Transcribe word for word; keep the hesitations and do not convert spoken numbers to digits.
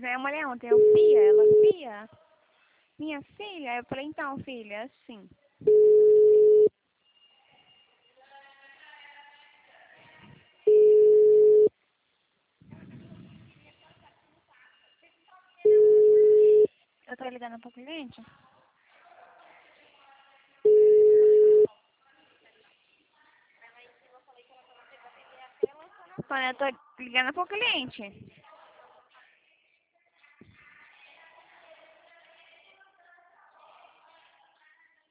que minha mulher ontem, eu, Fia, ela, Fia, minha filha, eu falei, então, filha, assim. Eu tô ligando pro cliente? Quando eu tô ligando pro cliente.